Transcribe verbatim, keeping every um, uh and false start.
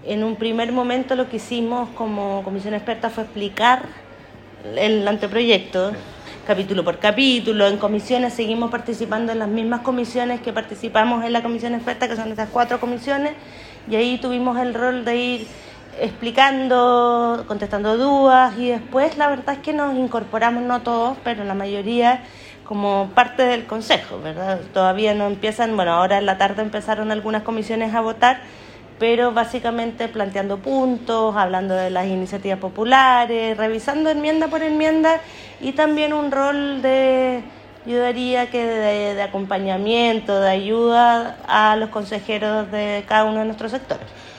En un primer momento lo que hicimos como comisión experta fue explicar el anteproyecto, sí, capítulo por capítulo. En comisiones seguimos participando en las mismas comisiones que participamos en la comisión experta, que son estas cuatro comisiones, y ahí tuvimos el rol de ir explicando, contestando dudas, y después la verdad es que nos incorporamos, no todos, pero la mayoría, como parte del consejo, ¿verdad? Todavía no empiezan, bueno, ahora en la tarde empezaron algunas comisiones a votar, pero básicamente planteando puntos, hablando de las iniciativas populares, revisando enmienda por enmienda, y también un rol de, yo diría que de, de acompañamiento, de ayuda a los consejeros de cada uno de nuestros sectores.